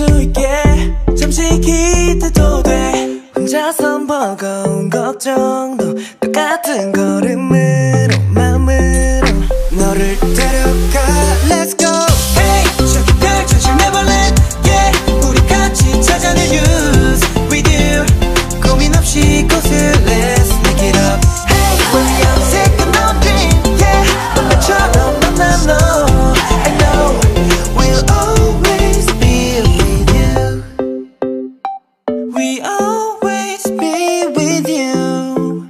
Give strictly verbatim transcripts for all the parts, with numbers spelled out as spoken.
수 있게 잠시 기대도 돼. 혼자선 버거운 걱정도 똑같은 걸음으로 마음으로 너를 데려가. Let's go. Hey, 저기 펼쳐질 Neverland. Yeah, 우리 같이 찾아낼 use with you. 고민 없이 곳을 Let's make it up. Hey, we're young, sick and nothing. Yeah, 너만처럼 만난 너. I know we'll always be with you. We always be with you.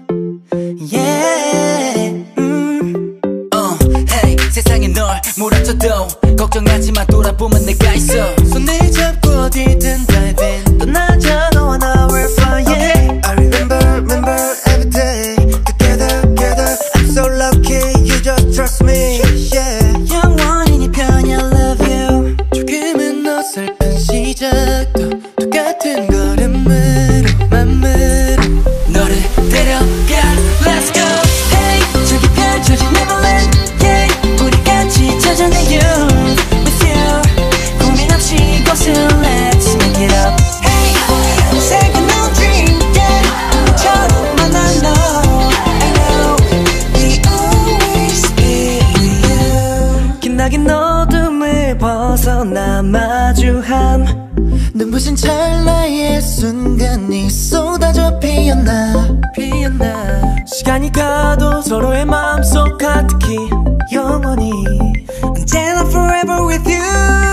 Yeah. Mm. uh, Hey, 세상에 널 몰아쳐도 걱정하지 마. 돌아보면 내가 있어. 손을 잡고 어디든 diving. 떠나자 너와 나 we're flying. Okay. I remember, remember every day. Together, together. I'm so lucky. You just trust me. Yeah. 영원히 네 편이 I love you. 조금은 어설픈 시작도 똑같은 걸음으로 맘으로 너를 데려가. Let's go. Hey, 저기 펼쳐진 Neverland. Yeah, 우리 같이 찾아내 you with you. 고민 없이 곳을 Let's make it up. Hey, second no dream. Yeah, 너처럼 만난 너. I know we always be with you. 빛나긴 어둠을 벗어나 마주한 눈부신 찰나의 순간이 쏟아져 피어나 피어나. 시간이 가도 서로의 마음속 가득히 영원히 언제나 forever with you.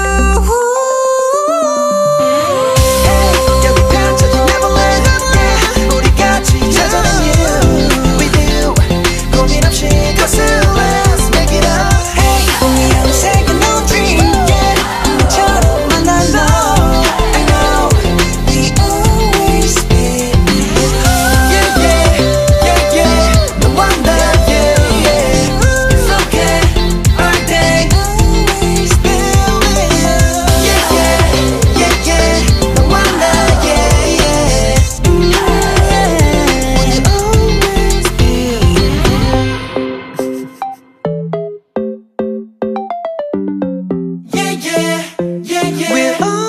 Hey, 여기 펼쳐진 Neverland. Yeah, 우리 같이 찾아낸 you with you. 고민 없이 곳을 Let's make it up. Hey, we are second no dream. Yeah, 너처럼 만난 너. I know we always be with you. Yeah, yeah, yeah, yeah. 너와 나, yeah, yeah. It's okay, all day. Always be with you. Yeah, yeah, yeah, yeah. 너와 나, yeah, yeah. Mm, yeah. We always be with you. Yeah, yeah, yeah, yeah. We'll